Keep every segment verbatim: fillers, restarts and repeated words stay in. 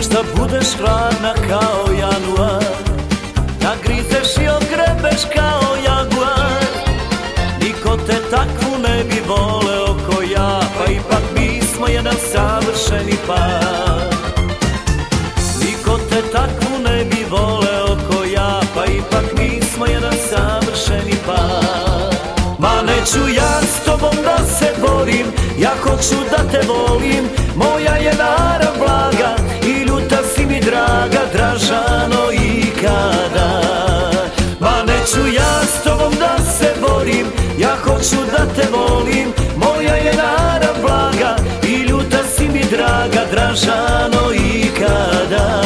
Šta budeš hladna kao januar, nagrizeš i ogrebeš kao jaguar. Niko te takvu ne bi voleo ko ja, pa ipak mi smo jedan savršeni par. Niko te takvu ne bi voleo ko ja, pa ipak mi smo jedan savršeni par. Ma neću ja s tobom da se borim, ja hoću da te volim. Moja je narav blaga i ljuta si mi draga, Dražano ikada. Ma neću ja s tobom da se borim, ja hoću da te volim. Moja je narav blaga i ljuta si mi draga, Dražano ikada.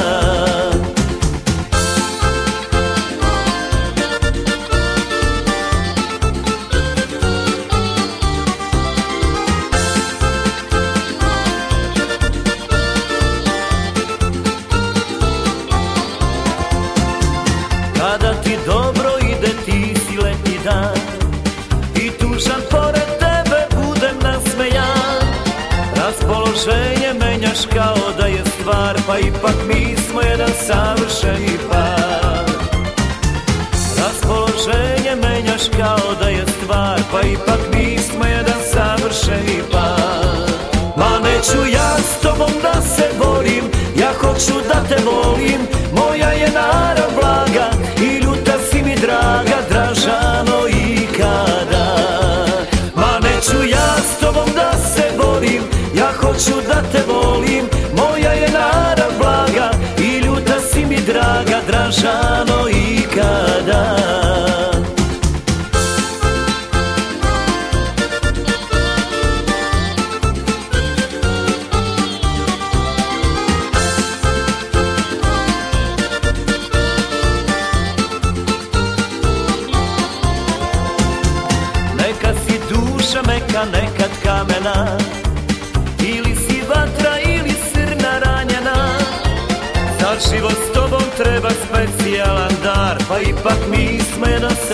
Kada ti dobro ide, ti si letnji dan i tužan pored tebe budem nasmejan. Raspoloženje menjaš kao da je stvar, pa ipak mi smo jedan savršeni par. Raspoloženje menjaš kao da je stvar, pa ipak mi smo jedan savršeni par. Ma neću ja s tobom da se borim, ja hoću da te volim. Moja je narav blaga i ljuta si mi draga, Dražano ikada. Ma neću ja s tobom da se borim, ja hoću da te volim. Moja je narav blaga i ljuta si mi draga, Dražano ikada. Neka si duša meka, nekad kamena, ili si vatra ili srna ranjena. Za život s tobom treba specijalan dar, pa ipak mi smo jedan